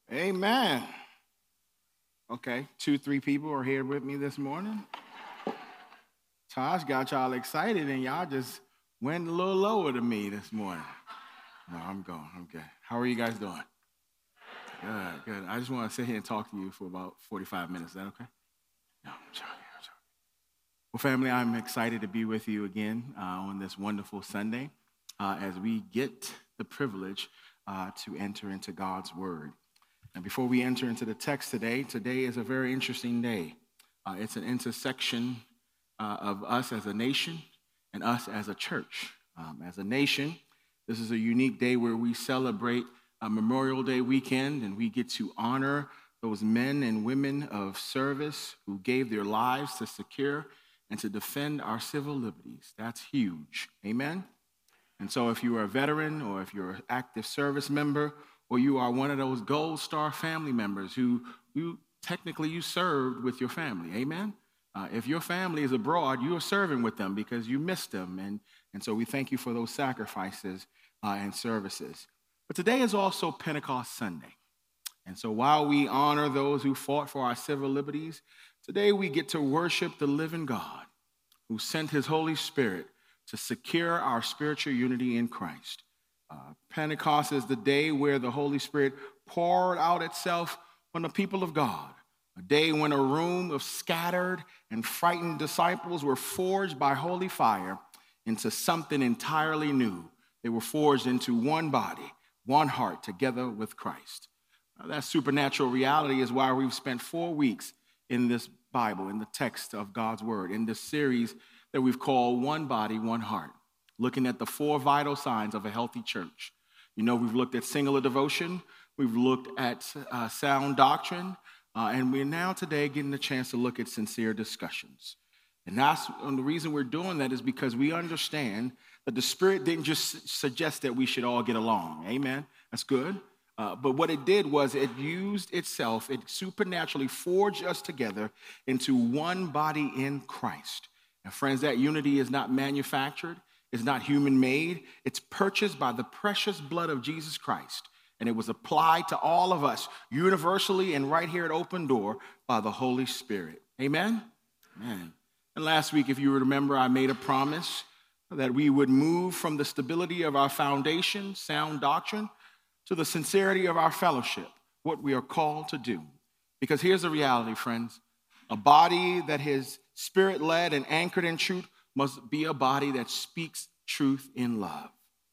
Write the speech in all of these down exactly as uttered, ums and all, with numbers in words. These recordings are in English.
Amen. Okay, two, three people are here with me this morning. Tosh got y'all excited and y'all just went a little lower than me this morning. No, I'm going. I'm good. How are you guys doing? Good, good. I just want to sit here and talk to you for about forty-five minutes. Is that okay? No, I'm sorry. I'm sorry. Well, family, I'm excited to be with you again uh, on this wonderful Sunday uh, as we get the privilege uh, to enter into God's Word. And before we enter into the text today, today is a very interesting day. Uh, it's an intersection uh, of us as a nation and us as a church. Um, as a nation, this is a unique day where we celebrate a Memorial Day weekend, and we get to honor those men and women of service who gave their lives to secure and to defend our civil liberties. That's huge. Amen? And so if you are a veteran or if you're an active service member or you are one of those Gold Star family members who you technically you served with your family, amen? Uh, if your family is abroad, you are serving with them because you missed them. And, and so we thank you for those sacrifices uh, and services. But today is also Pentecost Sunday. And so while we honor those who fought for our civil liberties, today we get to worship the living God who sent his Holy Spirit to secure our spiritual unity in Christ. Uh, Pentecost is the day where the Holy Spirit poured out itself on the people of God, a day when a room of scattered and frightened disciples were forged by holy fire into something entirely new. They were forged into one body, one heart, together with Christ. Now, that supernatural reality is why we've spent four weeks in this Bible, in the text of God's Word, in this series that we've called One Body, One Heart, looking at the four vital signs of a healthy church. You know, we've looked at singular devotion, we've looked at uh, sound doctrine, uh, and we're now today getting the chance to look at sincere discussions. And that's and the reason we're doing that is because we understand that the Spirit didn't just suggest that we should all get along. Amen. That's good. Uh, but what it did was it used itself, it supernaturally forged us together into one body in Christ. And friends, that unity is not manufactured. It's not human-made. It's purchased by the precious blood of Jesus Christ. And it was applied to all of us universally and right here at Open Door by the Holy Spirit. Amen? Amen. And last week, if you remember, I made a promise that we would move from the stability of our foundation, sound doctrine, to the sincerity of our fellowship, what we are called to do. Because here's the reality, friends. A body that is spirit-led and anchored in truth must be a body that speaks truth in love.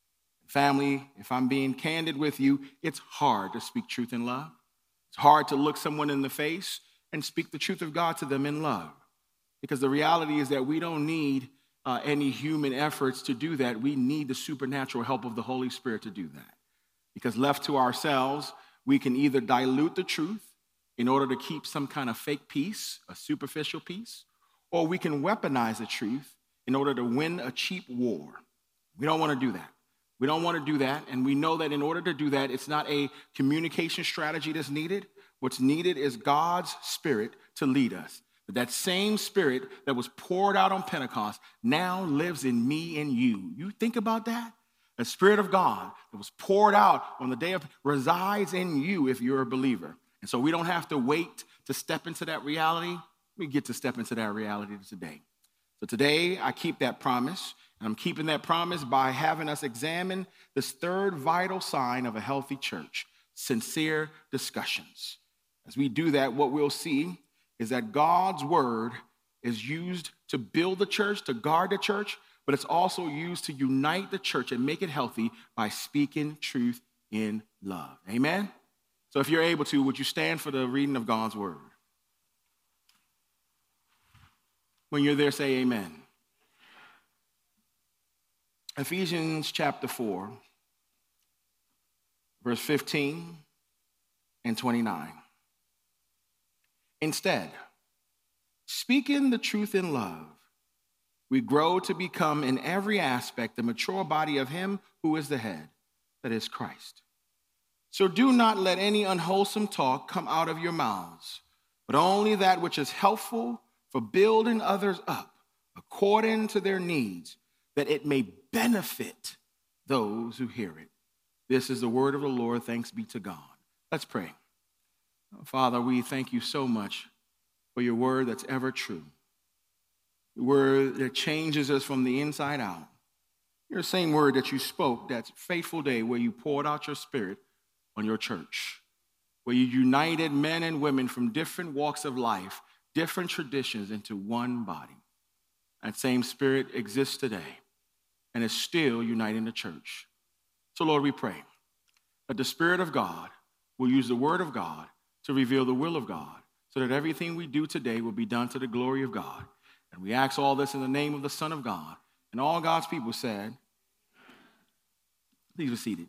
Family, if I'm being candid with you, it's hard to speak truth in love. It's hard to look someone in the face and speak the truth of God to them in love. Because the reality is that we don't need uh, any human efforts to do that. We need the supernatural help of the Holy Spirit to do that. Because left to ourselves, we can either dilute the truth in order to keep some kind of fake peace, a superficial peace, or we can weaponize the truth in order to win a cheap war. We don't want to do that. We don't want to do that, and we know that in order to do that, it's not a communication strategy that's needed. What's needed is God's Spirit to lead us. But that same Spirit that was poured out on Pentecost now lives in me and you. You think about that? The Spirit of God that was poured out on the day of resides in you if you're a believer. And so we don't have to wait to step into that reality. We get to step into that reality today. So today I keep that promise, and I'm keeping that promise by having us examine this third vital sign of a healthy church, sincere discussions. As we do that, what we'll see is that God's word is used to build the church, to guard the church, but it's also used to unite the church and make it healthy by speaking truth in love. Amen? So if you're able to, would you stand for the reading of God's word? When you're there, say amen. Ephesians chapter four, verse fifteen and twenty-nine. Instead, speaking the truth in love, we grow to become in every aspect the mature body of him who is the head, that is Christ. So do not let any unwholesome talk come out of your mouths, but only that which is helpful for building others up according to their needs, that it may benefit those who hear it. This is the word of the Lord. Thanks be to God. Let's pray. Father, we thank you so much for your word that's ever true. The word that changes us from the inside out. Your same word that you spoke that fateful day where you poured out your spirit on your church, where you united men and women from different walks of life, different traditions into one body. That same spirit exists today and is still uniting the church. So, Lord, we pray that the Spirit of God will use the word of God to reveal the will of God so that everything we do today will be done to the glory of God. And we ask all this in the name of the Son of God. And all God's people said, please be seated.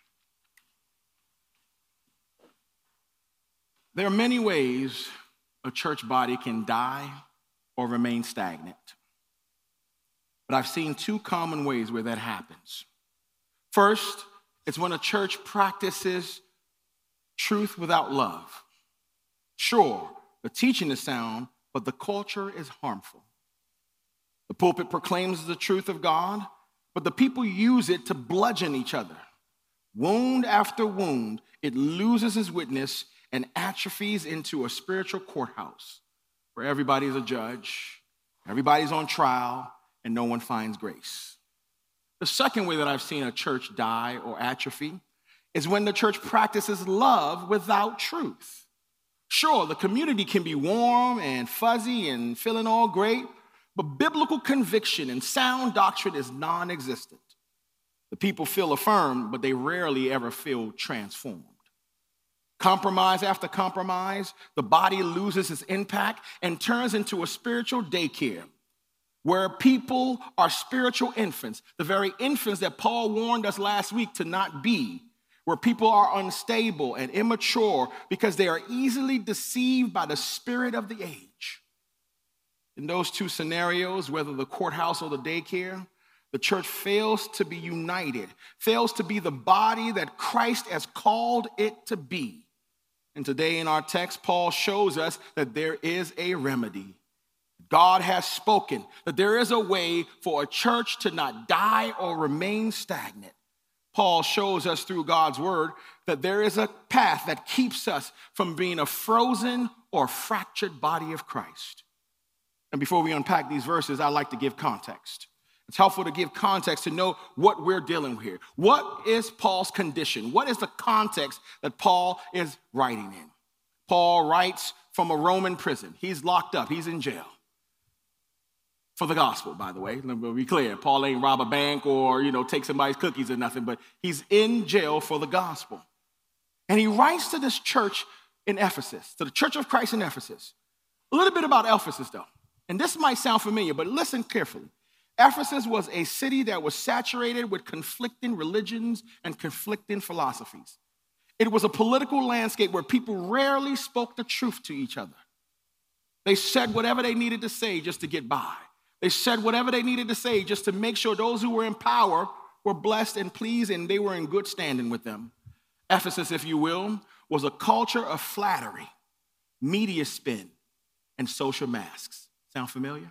There are many ways a church body can die or remain stagnant. But I've seen two common ways where that happens. First, it's when a church practices truth without love. Sure, the teaching is sound, but the culture is harmful. The pulpit proclaims the truth of God, but the people use it to bludgeon each other. Wound after wound, it loses its witness and atrophies into a spiritual courthouse where everybody's a judge, everybody's on trial, and no one finds grace. The second way that I've seen a church die or atrophy is when the church practices love without truth. Sure, the community can be warm and fuzzy and feeling all great, but biblical conviction and sound doctrine is non-existent. The people feel affirmed, but they rarely ever feel transformed. Compromise after compromise, the body loses its impact and turns into a spiritual daycare where people are spiritual infants, the very infants that Paul warned us last week to not be, where people are unstable and immature because they are easily deceived by the spirit of the age. In those two scenarios, whether the courthouse or the daycare, the church fails to be united, fails to be the body that Christ has called it to be. And today in our text, Paul shows us that there is a remedy. God has spoken that there is a way for a church to not die or remain stagnant. Paul shows us through God's word that there is a path that keeps us from being a frozen or fractured body of Christ. And before we unpack these verses, I'd like to give context. It's helpful to give context to know what we're dealing with here. What is Paul's condition? What is the context that Paul is writing in? Paul writes from a Roman prison. He's locked up. He's in jail. For the gospel, by the way. Let me be clear. Paul ain't rob a bank or, you know, take somebody's cookies or nothing, but he's in jail for the gospel. And he writes to this church in Ephesus, to the Church of Christ in Ephesus. A little bit about Ephesus, though. And this might sound familiar, but listen carefully. Ephesus was a city that was saturated with conflicting religions and conflicting philosophies. It was a political landscape where people rarely spoke the truth to each other. They said whatever they needed to say just to get by. They said whatever they needed to say just to make sure those who were in power were blessed and pleased and they were in good standing with them. Ephesus, if you will, was a culture of flattery, media spin, and social masks. Sound familiar?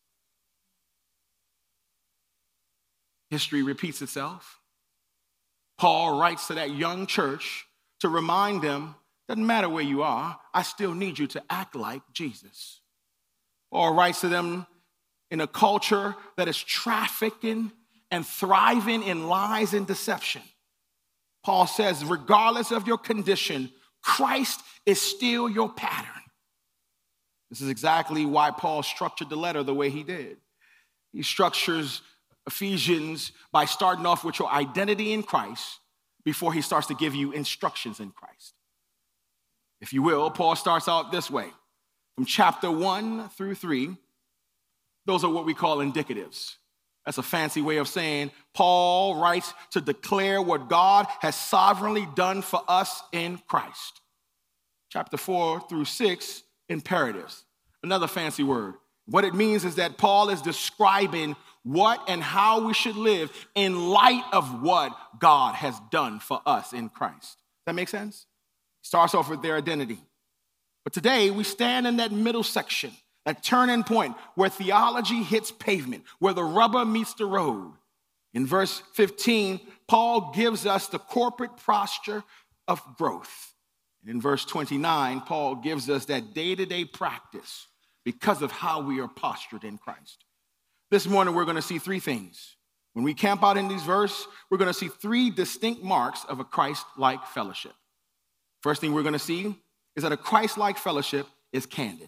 History repeats itself. Paul writes to that young church to remind them, doesn't matter where you are, I still need you to act like Jesus. Paul writes to them in a culture that is trafficking and thriving in lies and deception. Paul says, regardless of your condition, Christ is still your pattern. This is exactly why Paul structured the letter the way he did. He structures Ephesians by starting off with your identity in Christ before he starts to give you instructions in Christ. If you will, Paul starts out this way. From chapter one through three, those are what we call indicatives. That's a fancy way of saying Paul writes to declare what God has sovereignly done for us in Christ. Chapter four through six, imperatives. Another fancy word. What it means is that Paul is describing what and how we should live in light of what God has done for us in Christ. Does that make sense? Starts off with their identity. But today we stand in that middle section, that turning point where theology hits pavement, where the rubber meets the road. In verse fifteen, Paul gives us the corporate posture of growth. And in verse twenty-nine, Paul gives us that day-to-day practice because of how we are postured in Christ. This morning, we're going to see three things. When we camp out in these verses, we're going to see three distinct marks of a Christ-like fellowship. First thing we're going to see is that a Christ-like fellowship is candid.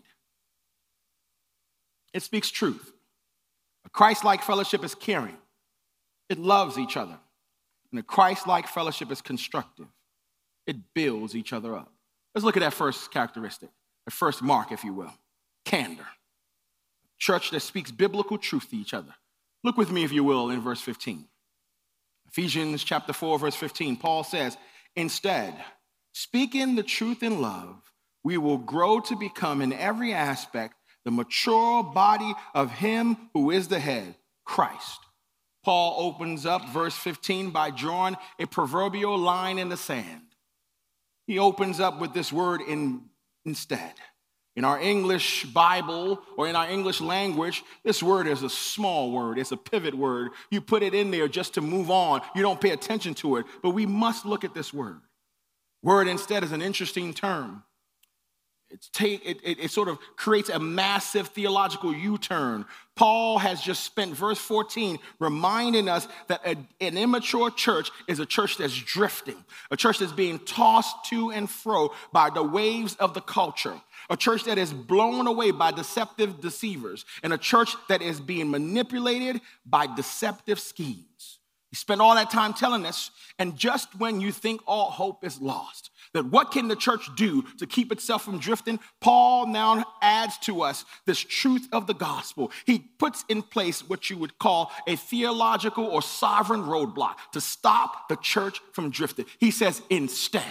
It speaks truth. A Christ-like fellowship is caring. It loves each other. And a Christ-like fellowship is constructive. It builds each other up. Let's look at that first characteristic, the first mark, if you will, candor. Church that speaks biblical truth to each other. Look with me, if you will, in verse fifteen. Ephesians chapter four, verse fifteen, Paul says, instead, speaking the truth in love, we will grow to become in every aspect the mature body of him who is the head, Christ. Paul opens up verse fifteen by drawing a proverbial line in the sand. He opens up with this word in, instead. In our English Bible or in our English language, this word is a small word. It's a pivot word. You put it in there just to move on. You don't pay attention to it. But we must look at this word. Word instead is an interesting term. It's take, it, it, it sort of creates a massive theological U-turn. Paul has just spent verse fourteen reminding us that a, an immature church is a church that's drifting, a church that's being tossed to and fro by the waves of the culture, a church that is blown away by deceptive deceivers, and a church that is being manipulated by deceptive schemes. He spent all that time telling us, and just when you think all hope is lost, that what can the church do to keep itself from drifting? Paul now adds to us this truth of the gospel. He puts in place what you would call a theological or sovereign roadblock to stop the church from drifting. He says, instead.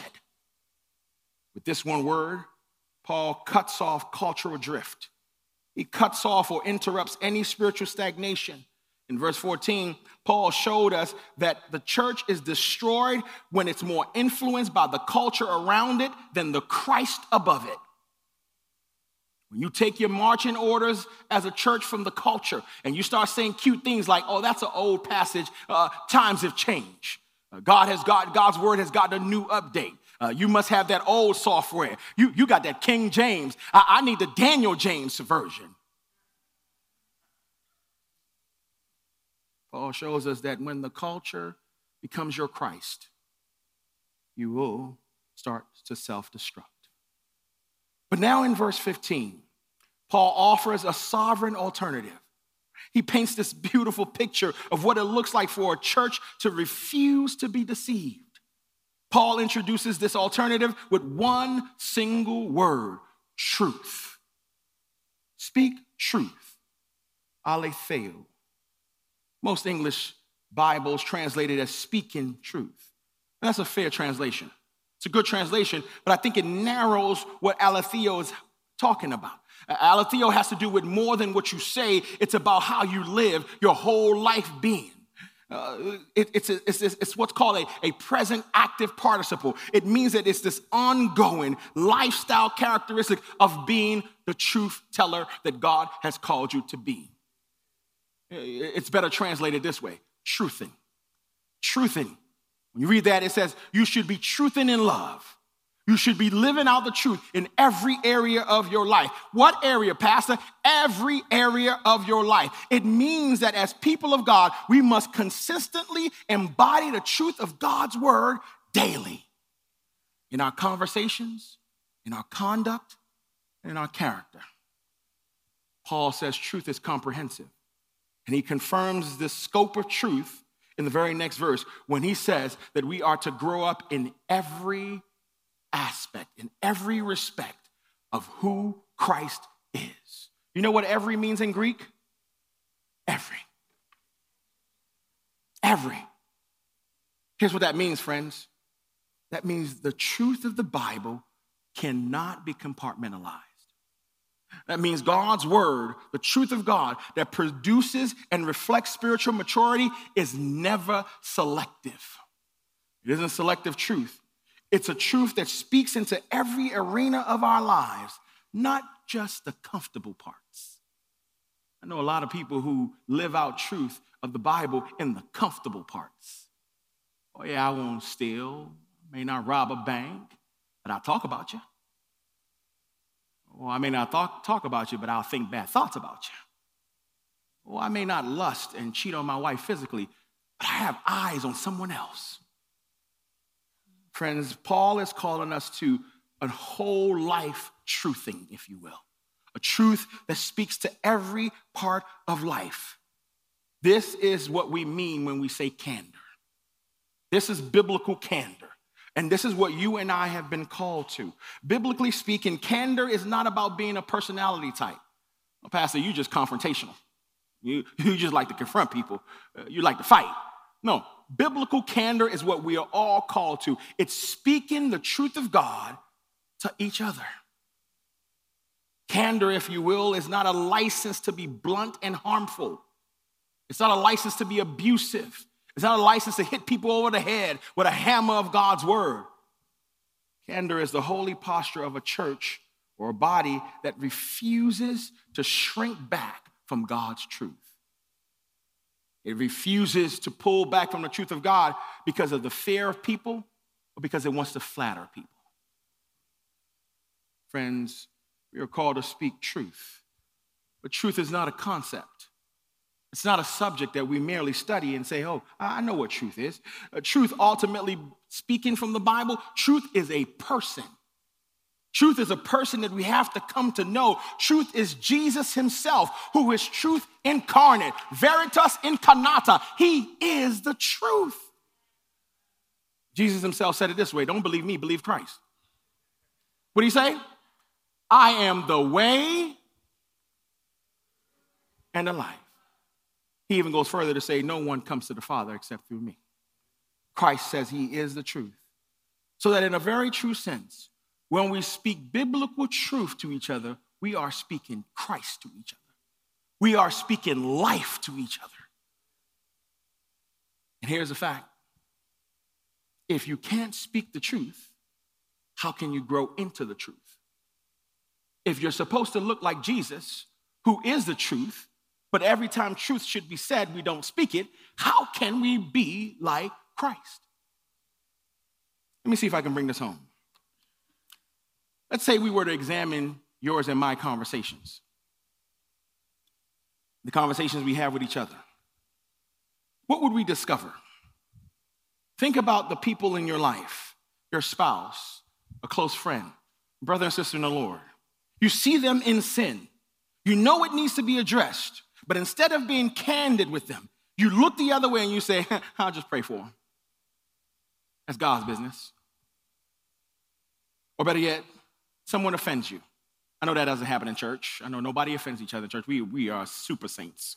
With this one word, Paul cuts off cultural drift. He cuts off or interrupts any spiritual stagnation. In verse fourteen, Paul showed us that the church is destroyed when it's more influenced by the culture around it than the Christ above it. When you take your marching orders as a church from the culture and you start saying cute things like, oh, that's an old passage, uh, times have changed. Uh, God has got, God's word has got a new update. Uh, you must have that old software. You, you got that King James. I, I need the Daniel James version. Paul shows us that when the culture becomes your Christ, you will start to self-destruct. But now in verse fifteen, Paul offers a sovereign alternative. He paints this beautiful picture of what it looks like for a church to refuse to be deceived. Paul introduces this alternative with one single word, truth. Speak truth, aletheia. Most English Bibles translate it as speaking truth. And that's a fair translation. It's a good translation, but I think it narrows what aletheia is talking about. Aletheia has to do with more than what you say. It's about how you live your whole life being. Uh, it, it's, a, it's, it's what's called a, a present active participle. It means that it's this ongoing lifestyle characteristic of being the truth teller that God has called you to be. It's better translated this way, truthing. Truthing. When you read that, it says you should be truthing in love. You should be living out the truth in every area of your life. What area, Pastor? Every area of your life. It means that as people of God, we must consistently embody the truth of God's word daily. In our conversations, in our conduct, and in our character. Paul says truth is comprehensive. And he confirms the scope of truth in the very next verse when he says that we are to grow up in every aspect, in every respect of who Christ is. You know what every means in Greek? Every. Every. Here's what that means, friends. That means the truth of the Bible cannot be compartmentalized. That means God's word, the truth of God that produces and reflects spiritual maturity is never selective. It isn't selective truth. It's a truth that speaks into every arena of our lives, not just the comfortable parts. I know a lot of people who live out truth of the Bible in the comfortable parts. Oh yeah, I won't steal, may not rob a bank, but I'll talk about you. Or I may not talk, talk about you, but I'll think bad thoughts about you. Or I may not lust and cheat on my wife physically, but I have eyes on someone else. Friends, Paul is calling us to a whole life truthing, if you will. A truth that speaks to every part of life. This is what we mean when we say candor. This is biblical candor. And this is what you and I have been called to. Biblically speaking, candor is not about being a personality type. Well, Pastor, you just confrontational. You, you just like to confront people. Uh, you like to fight. No, biblical candor is what we are all called to. It's speaking the truth of God to each other. Candor, if you will, is not a license to be blunt and harmful. It's not a license to be abusive. It's not a license to hit people over the head with a hammer of God's word. Candor is the holy posture of a church or a body that refuses to shrink back from God's truth. It refuses to pull back from the truth of God because of the fear of people or because it wants to flatter people. Friends, we are called to speak truth, but truth is not a concept. It's not a subject that we merely study and say, oh, I know what truth is. Uh, truth, ultimately speaking from the Bible, truth is a person. Truth is a person that we have to come to know. Truth is Jesus himself, who is truth incarnate, veritas incarnata. He is the truth. Jesus himself said it this way, don't believe me, believe Christ. What did he say? I am the way and the life. He even goes further to say, no one comes to the Father except through me. Christ says he is the truth. So that in a very true sense, when we speak biblical truth to each other, we are speaking Christ to each other. We are speaking life to each other. And here's the fact. If you can't speak the truth, how can you grow into the truth? If you're supposed to look like Jesus, who is the truth, but every time truth should be said, we don't speak it, how can we be like Christ? Let me see if I can bring this home. Let's say we were to examine yours and my conversations, the conversations we have with each other. What would we discover? Think about the people in your life, your spouse, a close friend, brother and sister in the Lord. You see them in sin. You know it needs to be addressed. But instead of being candid with them, you look the other way and you say, I'll just pray for them. That's God's business. Or better yet, someone offends you. I know that doesn't happen in church. I know nobody offends each other in church. We, we are super saints.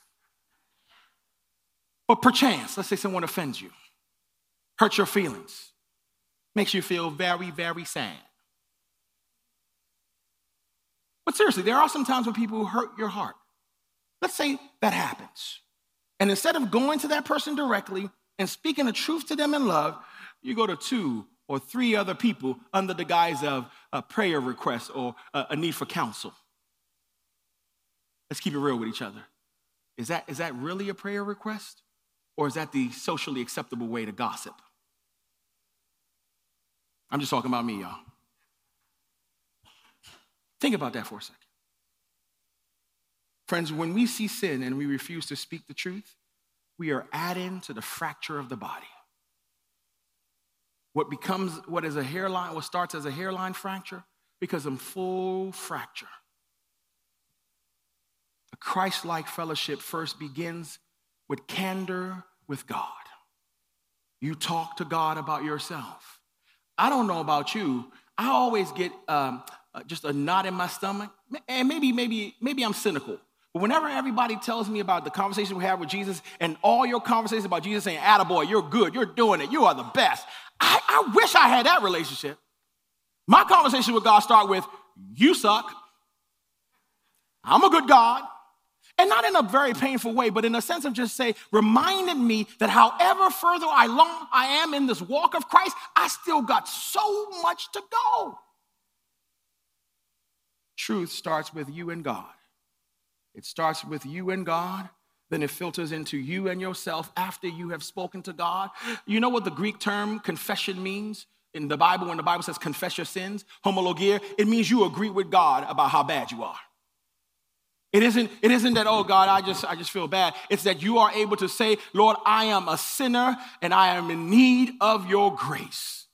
But perchance, let's say someone offends you, hurts your feelings, makes you feel very, very sad. But seriously, there are some times when people hurt your heart. Let's say that happens. And instead of going to that person directly and speaking the truth to them in love, you go to two or three other people under the guise of a prayer request or a need for counsel. Let's keep it real with each other. Is that, is that really a prayer request? Or is that the socially acceptable way to gossip? I'm just talking about me, y'all. Think about that for a second. Friends, when we see sin and we refuse to speak the truth, we are adding to the fracture of the body. What becomes, what is a hairline, what starts as a hairline fracture becomes a full fracture. A Christ-like fellowship first begins with candor with God. You talk to God about yourself. I don't know about you. I always get um, just a knot in my stomach, and maybe, maybe, maybe I'm cynical. But whenever everybody tells me about the conversation we have with Jesus and all your conversations about Jesus saying, attaboy, you're good, you're doing it, you are the best. I, I wish I had that relationship. My conversation with God start with, you suck. I'm a good God. And not in a very painful way, but in a sense of just say, reminding me that however further I long I am in this walk of Christ, I still got so much to go. Truth starts with you and God. It starts with you and God, then it filters into you and yourself after you have spoken to God. You know what the Greek term confession means? In the Bible, when the Bible says confess your sins, homologia, it means you agree with God about how bad you are. It isn't, it isn't that, oh, God, I just, I just feel bad. It's that you are able to say, Lord, I am a sinner and I am in need of your grace.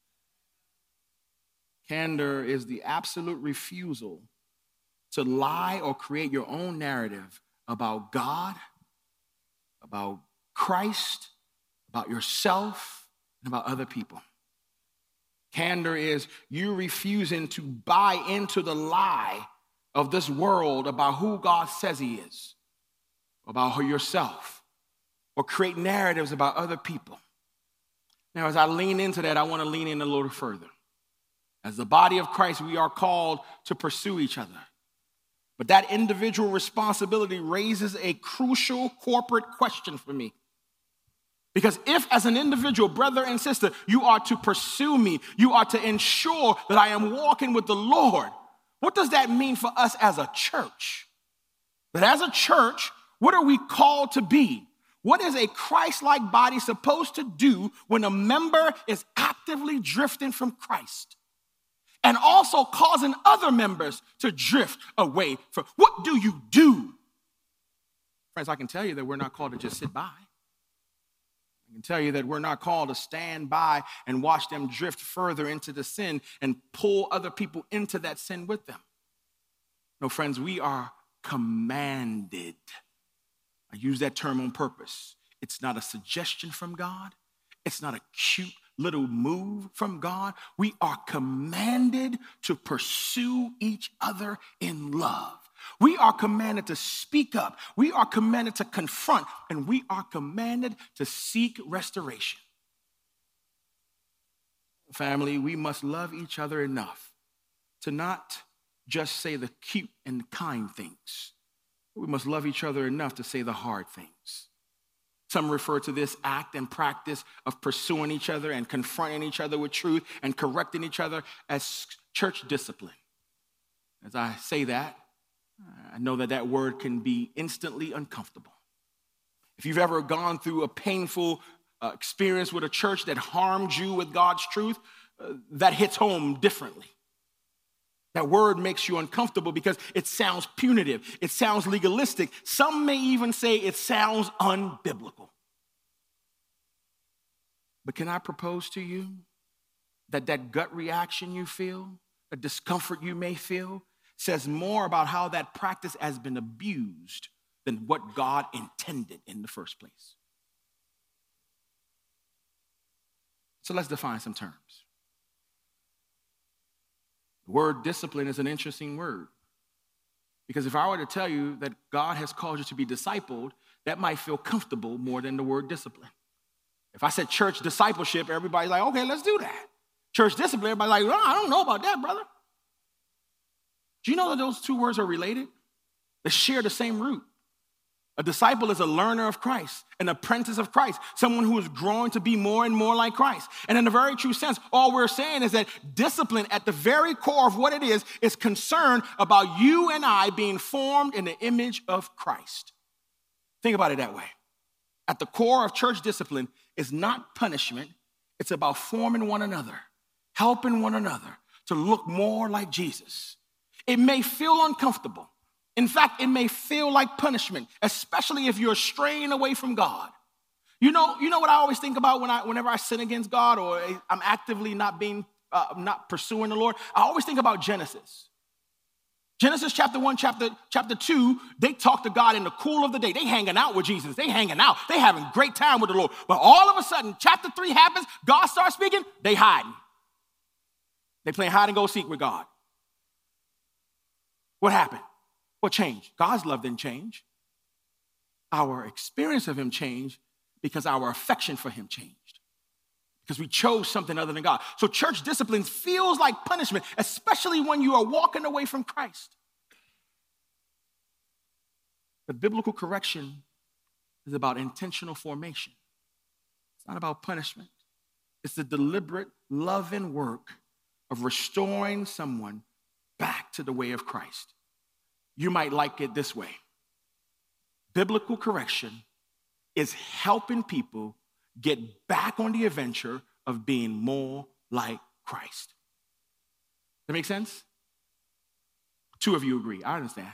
Candor is the absolute refusal to lie or create your own narrative about God, about Christ, about yourself, and about other people. Candor is you refusing to buy into the lie of this world about who God says he is, about yourself, or create narratives about other people. Now, as I lean into that, I want to lean in a little further. As the body of Christ, we are called to pursue each other. But that individual responsibility raises a crucial corporate question for me. Because if, as an individual, brother and sister, you are to pursue me, you are to ensure that I am walking with the Lord, what does that mean for us as a church? That as a church, what are we called to be? What is a Christ-like body supposed to do when a member is actively drifting from Christ and also causing other members to drift away from? What do you do? Friends, I can tell you that we're not called to just sit by. I can tell you that we're not called to stand by and watch them drift further into the sin and pull other people into that sin with them. No, friends, we are commanded. I use that term on purpose. It's not a suggestion from God. It's not a cute little move from God. We are commanded to pursue each other in love. We are commanded to speak up. We are commanded to confront, and we are commanded to seek restoration. Family, we must love each other enough to not just say the cute and kind things. We must love each other enough to say the hard things. Some refer to this act and practice of pursuing each other and confronting each other with truth and correcting each other as church discipline. As I say that, I know that that word can be instantly uncomfortable. If you've ever gone through a painful uh, experience with a church that harmed you with God's truth, uh, that hits home differently. That word makes you uncomfortable because it sounds punitive. It sounds legalistic. Some may even say it sounds unbiblical. But can I propose to you that that gut reaction you feel, the discomfort you may feel, says more about how that practice has been abused than what God intended in the first place. So let's define some terms. The word discipline is an interesting word because if I were to tell you that God has called you to be discipled, that might feel comfortable more than the word discipline. If I said church discipleship, everybody's like, okay, let's do that. Church discipline, everybody's like, oh, I don't know about that, brother. Do you know that those two words are related? They share the same root. A disciple is a learner of Christ, an apprentice of Christ, someone who is growing to be more and more like Christ. And in a very true sense, all we're saying is that discipline at the very core of what it is, is concerned about you and I being formed in the image of Christ. Think about it that way. At the core of church discipline is not punishment. It's about forming one another, helping one another to look more like Jesus. It may feel uncomfortable. In fact, it may feel like punishment, especially if you're straying away from God. You know, you know what I always think about when I, whenever I sin against God or I'm actively not being, uh, not pursuing the Lord? I always think about Genesis. Genesis chapter one, chapter, chapter two, they talk to God in the cool of the day. They hanging out with Jesus. They hanging out. They having great time with the Lord. But all of a sudden, chapter three happens. God starts speaking. They hiding. They playing hide and go seek with God. What happened? What changed? God's love didn't change. Our experience of him changed because our affection for him changed. Because we chose something other than God. So church discipline feels like punishment, especially when you are walking away from Christ. But biblical correction is about intentional formation. It's not about punishment. It's the deliberate love and work of restoring someone back to the way of Christ. You might like it this way. Biblical correction is helping people get back on the adventure of being more like Christ. That make sense? Two of you agree. I understand.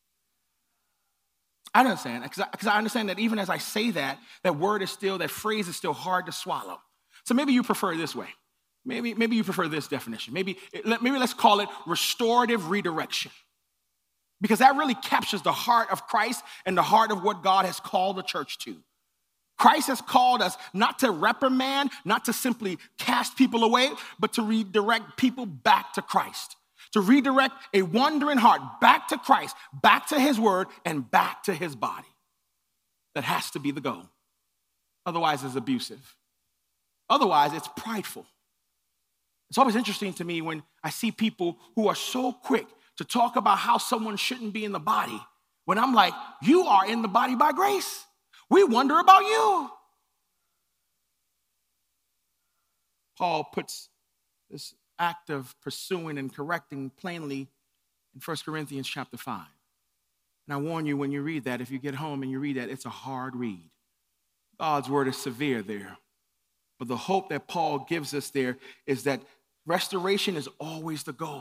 I understand, because I, 'cause I understand that even as I say that, that word is still, that phrase is still hard to swallow. So maybe you prefer it this way. Maybe, maybe you prefer this definition. Maybe, maybe let's call it restorative redirection. Because that really captures the heart of Christ and the heart of what God has called the church to. Christ has called us not to reprimand, not to simply cast people away, but to redirect people back to Christ. To redirect a wandering heart back to Christ, back to his word, and back to his body. That has to be the goal. Otherwise, it's abusive. Otherwise, it's prideful. It's always interesting to me when I see people who are so quick to talk about how someone shouldn't be in the body, when I'm like, you are in the body by grace. We wonder about you. Paul puts this act of pursuing and correcting plainly in First Corinthians chapter five. And I warn you, when you read that, if you get home and you read that, it's a hard read. God's word is severe there. But the hope that Paul gives us there is that restoration is always the goal.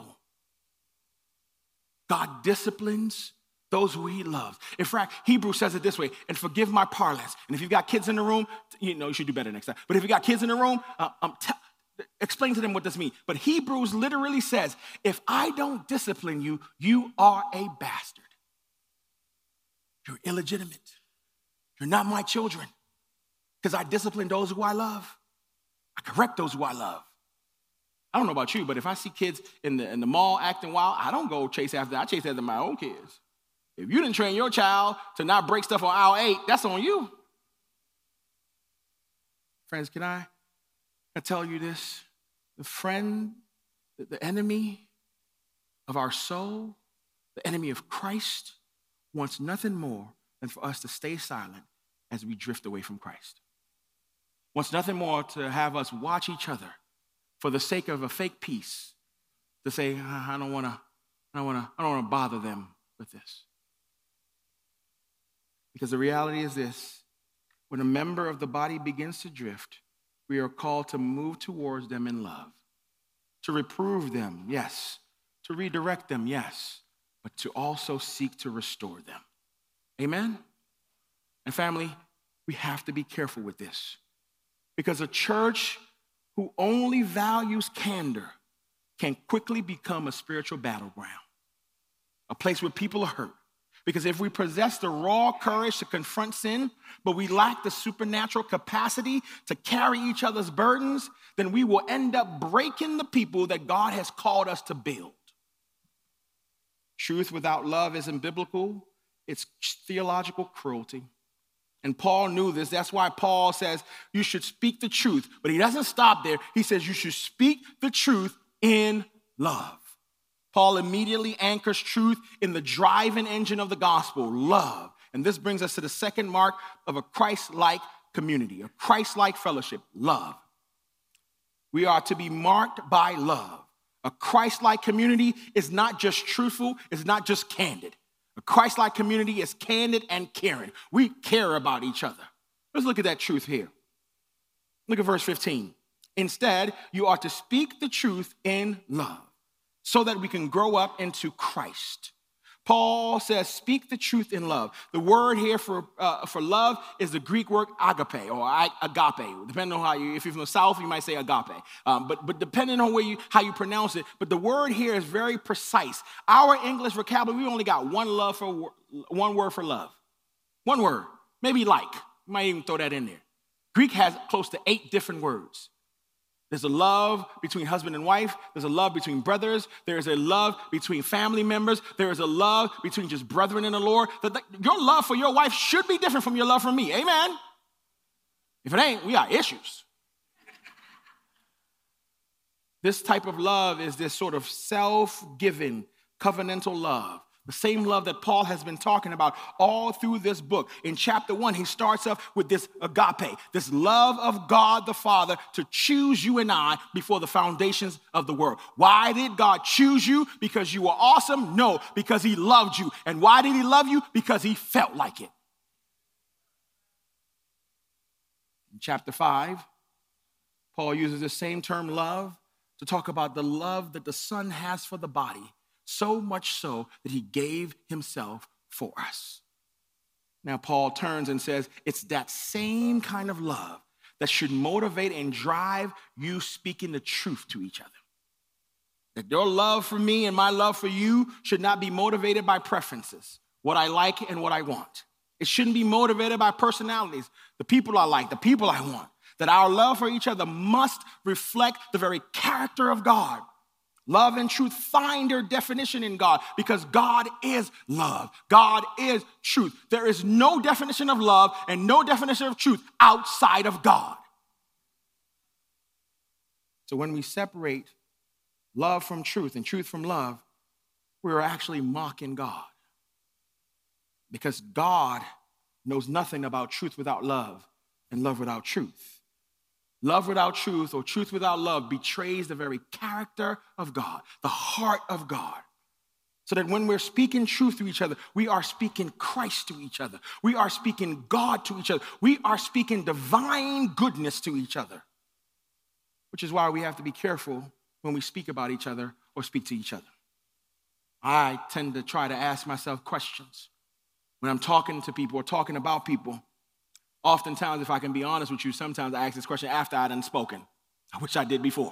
God disciplines those who he loves. In fact, Hebrews says it this way, and forgive my parlance. And if you've got kids in the room, you know, you should do better next time. But if you've got kids in the room, uh, um, t- explain to them what this means. But Hebrews literally says, if I don't discipline you, you are a bastard. You're illegitimate. You're not my children. Because I discipline those who I love. I correct those who I love. I don't know about you, but if I see kids in the, in the mall acting wild, I don't go chase after them. I chase after my own kids. If you didn't train your child to not break stuff on aisle eight, that's on you. Friends, can I, I tell you this? The friend, the, the enemy of our soul, the enemy of Christ, wants nothing more than for us to stay silent as we drift away from Christ. Wants nothing more to have us watch each other for the sake of a fake peace, to say, I don't want to, I don't want to, I don't want to bother them with this. Because the reality is this: when a member of the body begins to drift, we are called to move towards them in love, to reprove them, yes, to redirect them, yes, but to also seek to restore them. Amen? And family, we have to be careful with this, because a church who only values candor can quickly become a spiritual battleground, a place where people are hurt. Because if we possess the raw courage to confront sin, but we lack the supernatural capacity to carry each other's burdens, then we will end up breaking the people that God has called us to build. Truth without love isn't biblical. It's theological cruelty. And Paul knew this. That's why Paul says you should speak the truth. But he doesn't stop there. He says you should speak the truth in love. Paul immediately anchors truth in the driving engine of the gospel, love. And this brings us to the second mark of a Christ-like community, a Christ-like fellowship, love. We are to be marked by love. A Christ-like community is not just truthful, it's not just candid. A Christ-like community is candid and caring. We care about each other. Let's look at that truth here. Look at verse fifteen. Instead, you are to speak the truth in love, so that we can grow up into Christ. Paul says, speak the truth in love. The word here for, uh, for love is the Greek word agape, or agape. Depending on how you, if you're from the South, you might say agape. Um, but, but depending on where you, how you pronounce it, but the word here is very precise. Our English vocabulary, we only got one love for one word for love. One word, maybe like. You might even throw that in there. Greek has close to eight different words. There's a love between husband and wife. There's a love between brothers. There is a love between family members. There is a love between just brethren in the Lord. Your love for your wife should be different from your love for me. Amen? If it ain't, we got issues. This type of love is this sort of self-giving, covenantal love. The same love that Paul has been talking about all through this book. In chapter one, he starts off with this agape, this love of God the Father to choose you and I before the foundations of the world. Why did God choose you? Because you were awesome? No, because he loved you. And why did he love you? Because he felt like it. In chapter five, Paul uses the same term love to talk about the love that the Son has for the body, so much so that he gave himself for us. Now, Paul turns and says, it's that same kind of love that should motivate and drive you speaking the truth to each other. That your love for me and my love for you should not be motivated by preferences, what I like and what I want. It shouldn't be motivated by personalities, the people I like, the people I want. That our love for each other must reflect the very character of God. Love and truth find their definition in God because God is love. God is truth. There is no definition of love and no definition of truth outside of God. So when we separate love from truth and truth from love, we're actually mocking God. Because God knows nothing about truth without love and love without truth. Love without truth or truth without love betrays the very character of God, the heart of God. So that when we're speaking truth to each other, we are speaking Christ to each other. We are speaking God to each other. We are speaking divine goodness to each other. Which is why we have to be careful when we speak about each other or speak to each other. I tend to try to ask myself questions when I'm talking to people or talking about people. Oftentimes, if I can be honest with you, sometimes I ask this question after I done spoken. I wish I did before.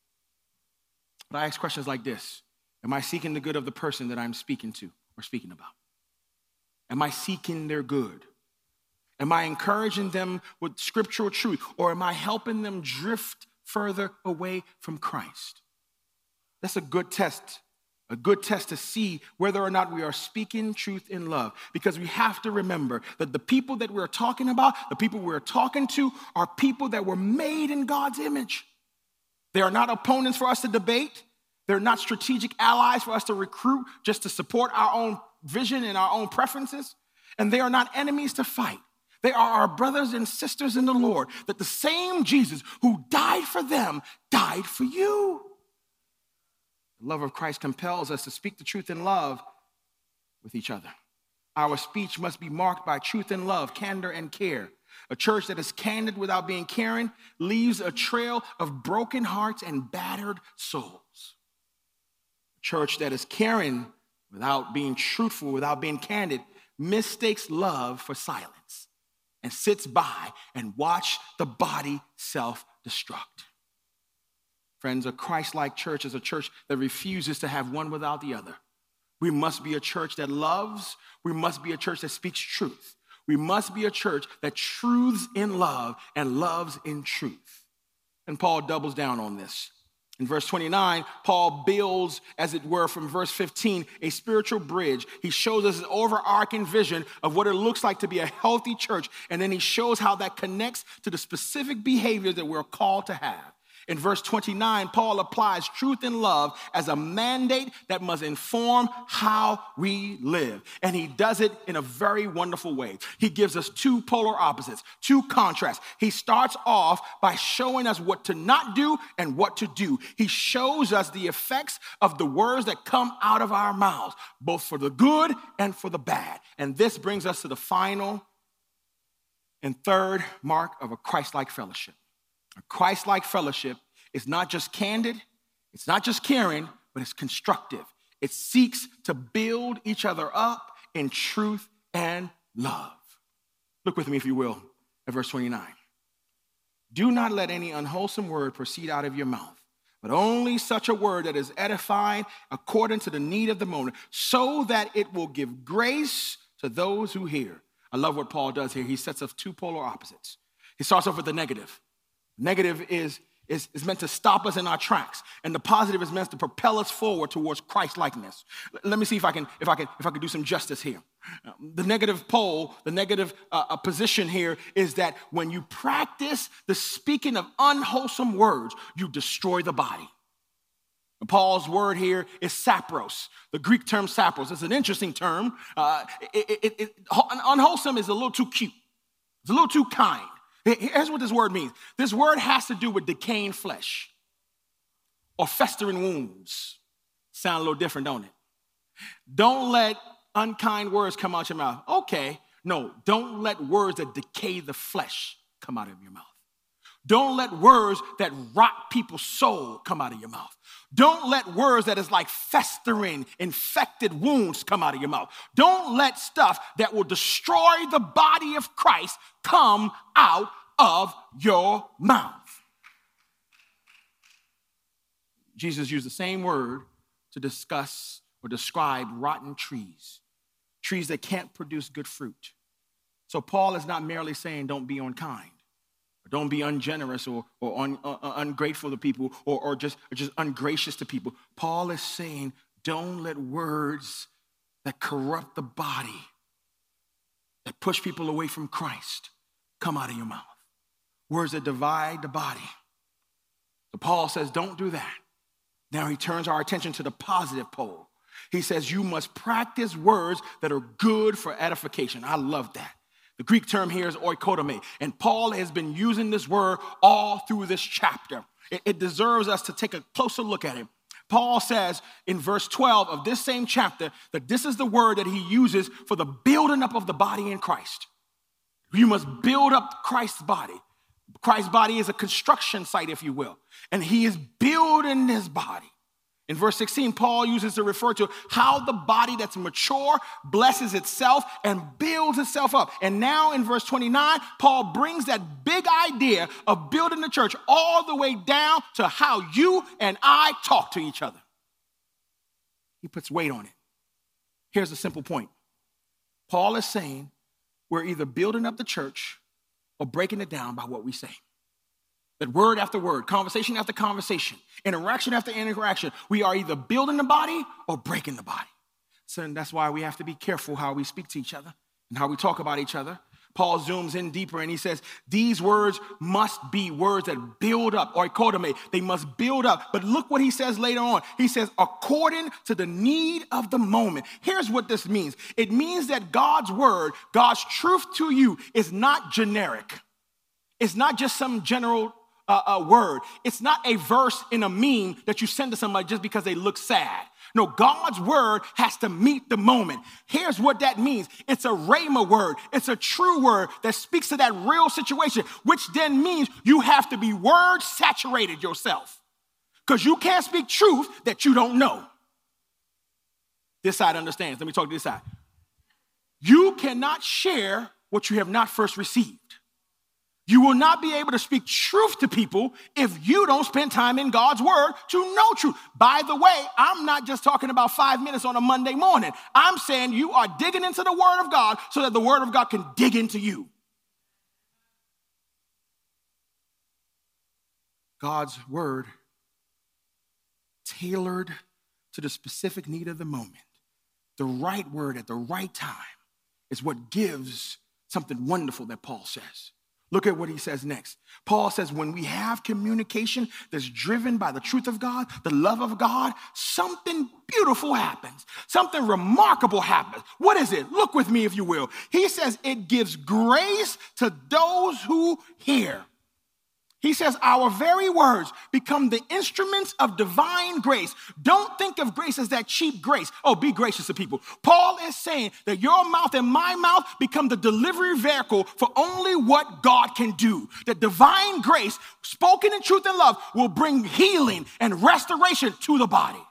But I ask questions like this. Am I seeking the good of the person that I'm speaking to or speaking about? Am I seeking their good? Am I encouraging them with scriptural truth? Or am I helping them drift further away from Christ? That's a good test. A good test to see whether or not we are speaking truth in love. Because we have to remember that the people that we're talking about, the people we're talking to, are people that were made in God's image. They are not opponents for us to debate. They're not strategic allies for us to recruit just to support our own vision and our own preferences. And they are not enemies to fight. They are our brothers and sisters in the Lord. That the same Jesus who died for them died for you. The love of Christ compels us to speak the truth in love with each other. Our speech must be marked by truth and love, candor and care. A church that is candid without being caring leaves a trail of broken hearts and battered souls. A church that is caring without being truthful, without being candid, mistakes love for silence and sits by and watch the body self-destruct. Friends, a Christ-like church is a church that refuses to have one without the other. We must be a church that loves. We must be a church that speaks truth. We must be a church that truths in love and loves in truth. And Paul doubles down on this. In verse twenty-nine, Paul builds, as it were, from verse fifteen, a spiritual bridge. He shows us an overarching vision of what it looks like to be a healthy church, and then he shows how that connects to the specific behavior that we're called to have. In verse twenty-nine, Paul applies truth and love as a mandate that must inform how we live. And he does it in a very wonderful way. He gives us two polar opposites, two contrasts. He starts off by showing us what to not do and what to do. He shows us the effects of the words that come out of our mouths, both for the good and for the bad. And this brings us to the final and third mark of a Christ-like fellowship. A Christ-like fellowship is not just candid, it's not just caring, but it's constructive. It seeks to build each other up in truth and love. Look with me, if you will, at verse twenty-nine. Do not let any unwholesome word proceed out of your mouth, but only such a word that is edifying according to the need of the moment, so that it will give grace to those who hear. I love what Paul does here. He sets up two polar opposites. He starts off with the negative. Negative is, is, is meant to stop us in our tracks, and the positive is meant to propel us forward towards Christ-likeness. Let me see if I can, if I can, if I can do some justice here. The negative pole, the negative uh, position here is that when you practice the speaking of unwholesome words, you destroy the body. Paul's word here is sapros, the Greek term sapros. It's an interesting term. Uh, it, it, it, unwholesome is a little too cute. It's a little too kind. Here's what this word means. This word has to do with decaying flesh or festering wounds. Sound a little different, don't it? Don't let unkind words come out your mouth. Okay, no, don't let words that decay the flesh come out of your mouth. Don't let words that rot people's soul come out of your mouth. Don't let words that is like festering, infected wounds come out of your mouth. Don't let stuff that will destroy the body of Christ come out of your mouth. Jesus used the same word to discuss or describe rotten trees, trees that can't produce good fruit. So Paul is not merely saying don't be unkind, or don't be ungenerous or, or un, uh, ungrateful to people or, or, just, or just ungracious to people. Paul is saying don't let words that corrupt the body, that push people away from Christ, come out of your mouth. Words that divide the body. So Paul says don't do that. Now he turns our attention to the positive pole. He says you must practice words that are good for edification. I love that. The Greek term here is oikotomai, and Paul has been using this word all through this chapter. It, it deserves us to take a closer look at it. Paul says in verse twelve of this same chapter that this is the word that he uses for the building up of the body in Christ. You must build up Christ's body. Christ's body is a construction site, if you will, and he is building his body. In verse sixteen, Paul uses to refer to how the body that's mature blesses itself and builds itself up. And now in verse twenty-nine, Paul brings that big idea of building the church all the way down to how you and I talk to each other. He puts weight on it. Here's a simple point. Paul is saying we're either building up the church or breaking it down by what we say. That word after word, conversation after conversation, interaction after interaction, we are either building the body or breaking the body. So that's why we have to be careful how we speak to each other and how we talk about each other. Paul zooms in deeper and he says, these words must be words that build up, oikotomai. They must build up. But look what he says later on. He says, according to the need of the moment. Here's what this means. It means that God's word, God's truth to you is not generic. It's not just some general Uh, a word. It's not a verse in a meme that you send to somebody just because they look sad. No, God's word has to meet the moment. Here's what that means. It's a rhema word. It's a true word that speaks to that real situation, which then means you have to be word saturated yourself because you can't speak truth that you don't know. This side understands. Let me talk to this side. You cannot share what you have not first received. You will not be able to speak truth to people if you don't spend time in God's word to know truth. By the way, I'm not just talking about five minutes on a Monday morning. I'm saying you are digging into the word of God so that the word of God can dig into you. God's word, tailored to the specific need of the moment, the right word at the right time is what gives something wonderful that Paul says. Look at what he says next. Paul says, when we have communication that's driven by the truth of God, the love of God, something beautiful happens. Something remarkable happens. What is it? Look with me, if you will. He says it gives grace to those who hear. He says our very words become the instruments of divine grace. Don't think of grace as that cheap grace. Oh, be gracious to people. Paul is saying that your mouth and my mouth become the delivery vehicle for only what God can do. That divine grace, spoken in truth and love, will bring healing and restoration to the body.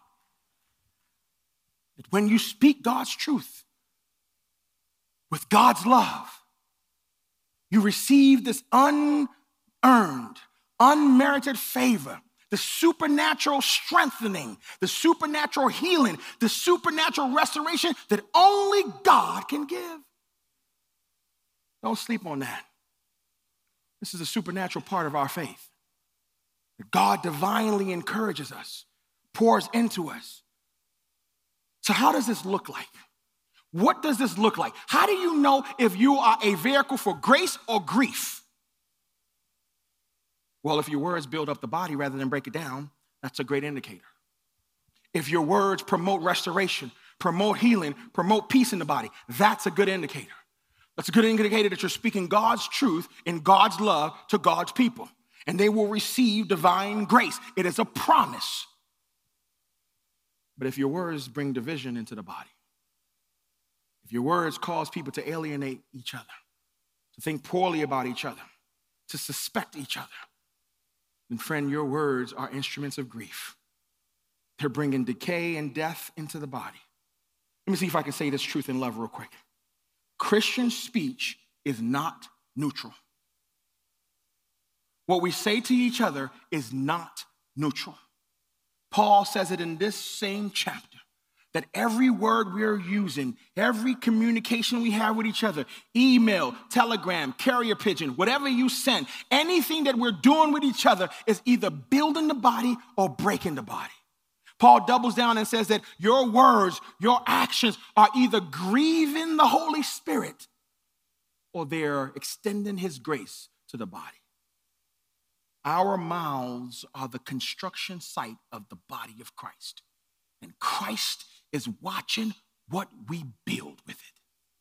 That when you speak God's truth with God's love, you receive this un earned, unmerited favor, the supernatural strengthening, the supernatural healing, the supernatural restoration that only God can give. Don't sleep on that. This is a supernatural part of our faith. God divinely encourages us, pours into us. So how does this look like? What does this look like? How do you know if you are a vehicle for grace or grief? Well, if your words build up the body rather than break it down, that's a great indicator. If your words promote restoration, promote healing, promote peace in the body, that's a good indicator. That's a good indicator that you're speaking God's truth in God's love to God's people, and they will receive divine grace. It is a promise. But if your words bring division into the body, if your words cause people to alienate each other, to think poorly about each other, to suspect each other, And friend, your words are instruments of grief. They're bringing decay and death into the body. Let me see if I can say this truth in love real quick. Christian speech is not neutral. What we say to each other is not neutral. Paul says it in this same chapter, that every word we're using, every communication we have with each other, email, telegram, carrier pigeon, whatever you send, anything that we're doing with each other is either building the body or breaking the body. Paul doubles down and says that your words, your actions are either grieving the Holy Spirit or they're extending his grace to the body. Our mouths are the construction site of the body of Christ. And Christ is watching what we build with it.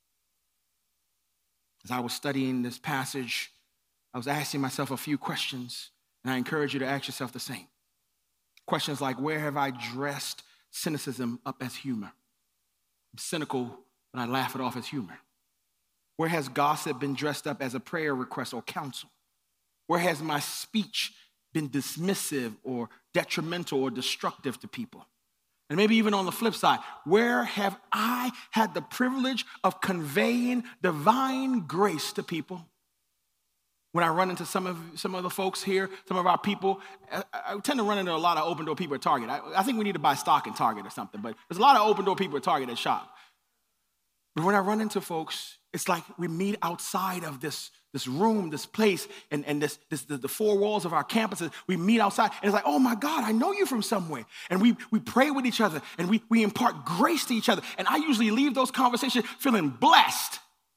As I was studying this passage, I was asking myself a few questions, and I encourage you to ask yourself the same. Questions like, where have I dressed cynicism up as humor? I'm cynical, but I laugh it off as humor. Where has gossip been dressed up as a prayer request or counsel? Where has my speech been dismissive or detrimental or destructive to people? And maybe even on the flip side, where have I had the privilege of conveying divine grace to people? When I run into some of some of the folks here, some of our people, I, I tend to run into a lot of open door people at Target. I, I think we need to buy stock in Target or something, but there's a lot of open door people at Target that shop. But when I run into folks, it's like we meet outside of this, this room, this place, and, and this, this the, the four walls of our campuses. We meet outside, and it's like, oh my God, I know you from somewhere. And we, we pray with each other, and we, we impart grace to each other. And I usually leave those conversations feeling blessed.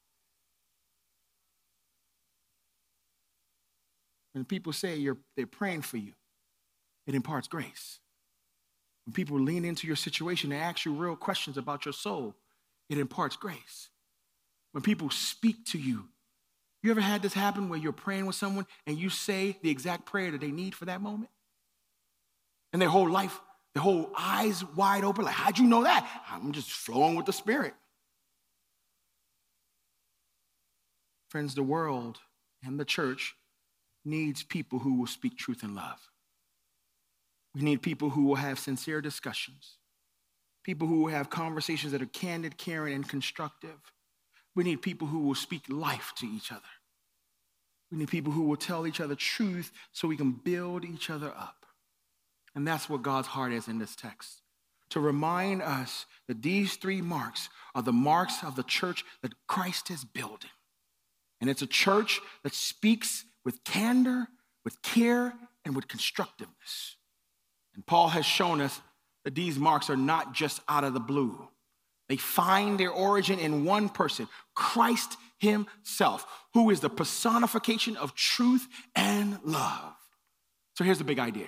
When people say you're, they're praying for you, it imparts grace. When people lean into your situation and ask you real questions about your soul, it imparts grace. When people speak to you, you ever had this happen where you're praying with someone and you say the exact prayer that they need for that moment? And their whole life, their whole eyes wide open, like, how'd you know that? I'm just flowing with the Spirit. Friends, the world and the church needs people who will speak truth in love. We need people who will have sincere discussions, people who will have conversations that are candid, caring, and constructive. We need people who will speak life to each other. We need people who will tell each other truth so we can build each other up. And that's what God's heart is in this text, to remind us that these three marks are the marks of the church that Christ is building. And it's a church that speaks with candor, with care, and with constructiveness. And Paul has shown us that these marks are not just out of the blue. They find their origin in one person, Christ himself, who is the personification of truth and love. So here's the big idea.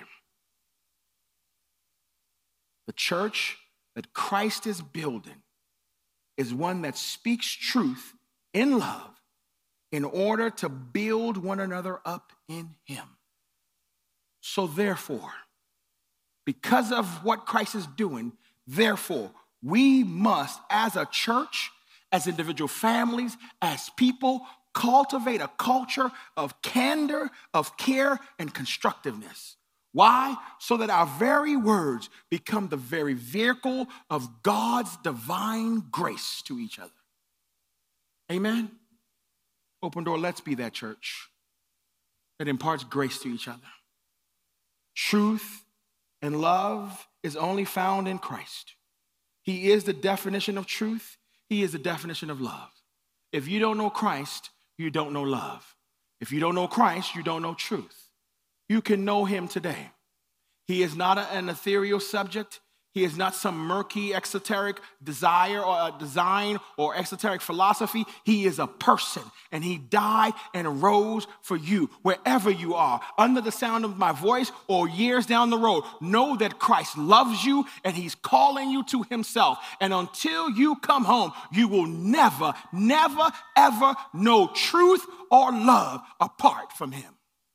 The church that Christ is building is one that speaks truth in love in order to build one another up in him. So therefore, because of what Christ is doing, therefore, we must, as a church, as individual families, as people, cultivate a culture of candor, of care, and constructiveness. Why? So that our very words become the very vehicle of God's divine grace to each other. Amen? Open Door, let's be that church that imparts grace to each other. Truth and love is only found in Christ. He is the definition of truth. He is the definition of love. If you don't know Christ, you don't know love. If you don't know Christ, you don't know truth. You can know him today. He is not an ethereal subject. He is not some murky, exoteric desire or a design or exoteric philosophy. He is a person, and he died and rose for you. Wherever you are, under the sound of my voice or years down the road, know that Christ loves you and he's calling you to himself. And until you come home, you will never, never, ever know truth or love apart from him.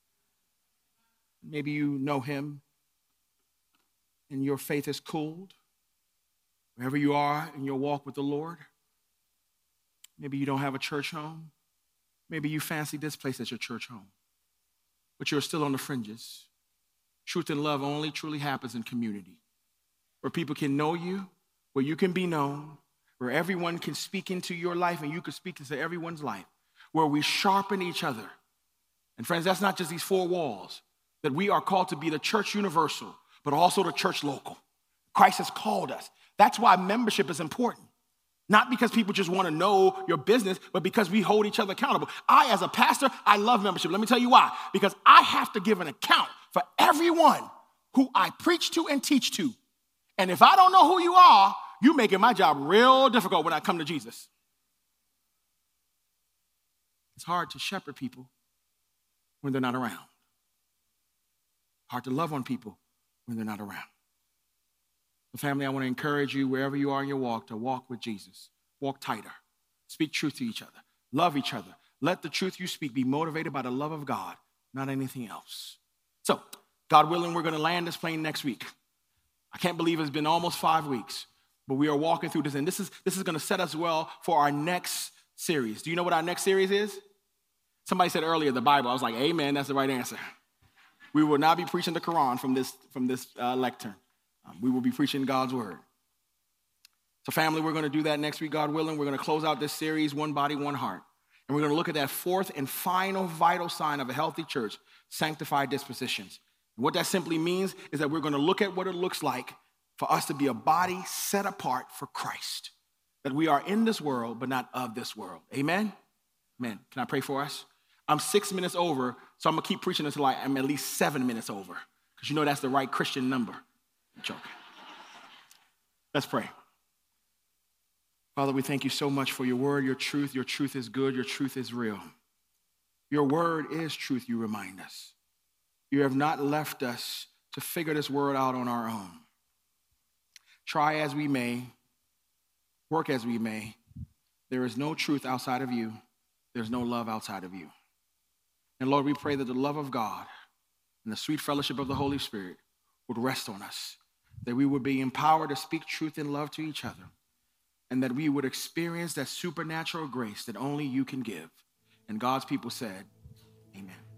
Maybe you know him and your faith is cooled, wherever you are in your walk with the Lord. Maybe you don't have a church home. Maybe you fancy this place as your church home, but you're still on the fringes. Truth and love only truly happens in community, where people can know you, where you can be known, where everyone can speak into your life and you can speak into everyone's life, where we sharpen each other. And friends, that's not just these four walls, that we are called to be the church universal, but also the church local. Christ has called us. That's why membership is important. Not because people just want to know your business, but because we hold each other accountable. I, as a pastor, I love membership. Let me tell you why. Because I have to give an account for everyone who I preach to and teach to. And if I don't know who you are, you're making my job real difficult when I come to Jesus. It's hard to shepherd people when they're not around. Hard to love on people when they're not around. So family, I want to encourage you wherever you are in your walk to walk with Jesus. Walk tighter. Speak truth to each other. Love each other. Let the truth you speak be motivated by the love of God, not anything else. So, God willing, we're going to land this plane next week. I can't believe it's been almost five weeks, but we are walking through this, and this is, this is going to set us well for our next series. Do you know what our next series is? Somebody said earlier, the Bible. I was like, amen, that's the right answer. We will not be preaching the Quran from this, from this uh, lectern. Um, we will be preaching God's word. So family, we're going to do that next week, God willing. We're going to close out this series, One Body, One Heart. And we're going to look at that fourth and final vital sign of a healthy church, sanctified dispositions. And what that simply means is that we're going to look at what it looks like for us to be a body set apart for Christ. That we are in this world, but not of this world. Amen? Amen. Can I pray for us? I'm six minutes over, so I'm going to keep preaching until I'm at least seven minutes over. Because you know that's the right Christian number. I'm joking. Let's pray. Father, we thank you so much for your word, your truth. Your truth is good. Your truth is real. Your word is truth, you remind us. You have not left us to figure this word out on our own. Try as we may, work as we may, there is no truth outside of you. There's no love outside of you. And Lord, we pray that the love of God and the sweet fellowship of the Holy Spirit would rest on us, that we would be empowered to speak truth and love to each other, and that we would experience that supernatural grace that only you can give. And God's people said, amen.